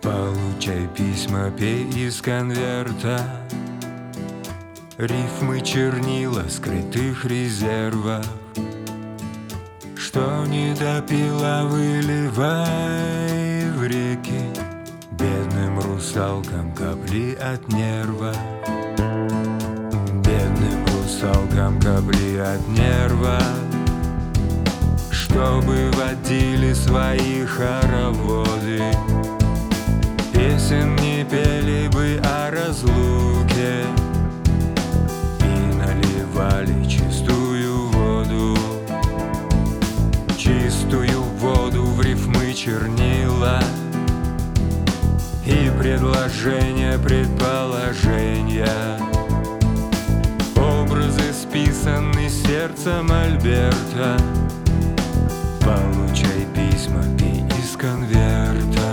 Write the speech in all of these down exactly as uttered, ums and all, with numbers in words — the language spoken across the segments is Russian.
Получай письма, пей из конверта. Рифмы, чернила скрытых резервов. Что не допила, выливай в реки. Бедным русалкам капли от нерва. Бедным русалкам капли от нерва. Чтобы водили свои хороводы. Песен не пели бы о разлуке. И наливали чистую воду. Чистую воду в рифмы, чернила. И предложения, предположения. Образы списаны сердцем Альберта. Получай письма, пей из конверта.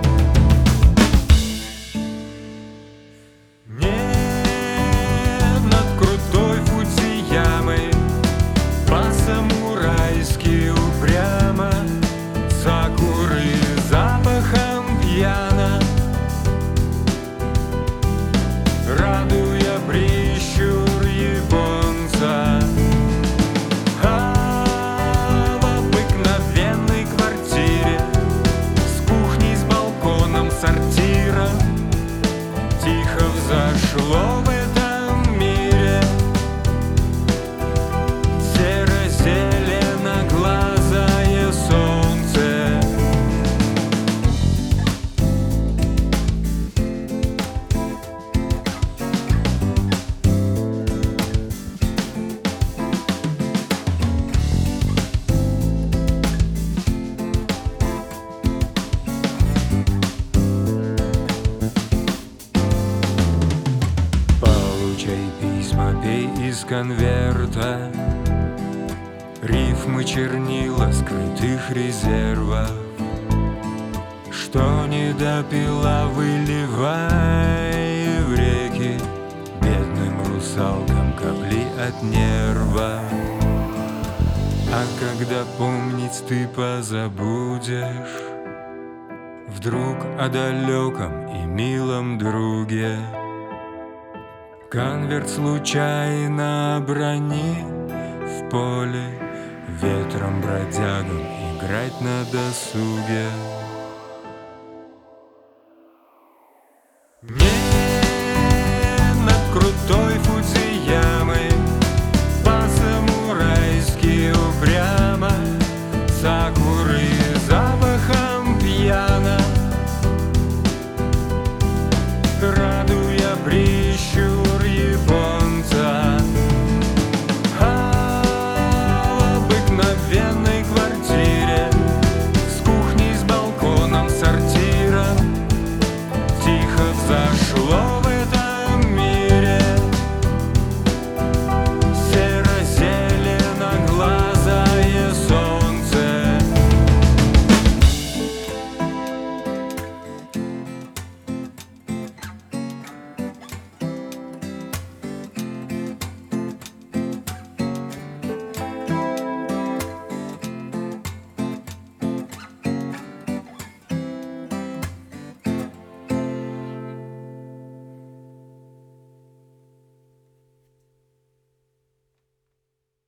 Нет над крутой Фудзиямой по-самурайски упрямо сакуры запахом пьяно, радуя прищур японца. А в обыкновенной квартире с кухней, с балконом, сортира тихо взошло в этом мире серо-зелено-глазое солнце. Получай письма, пей из конверта. Рифмы, чернила скрытых резервов. Что не допила, выливай в реки. Бедным русалкам капли от нерва. А когда помнить ты позабудешь вдруг о далеком и милом друге, конверт случайно оброни в поле, ветром бродягам играть на досуге. Не над крутой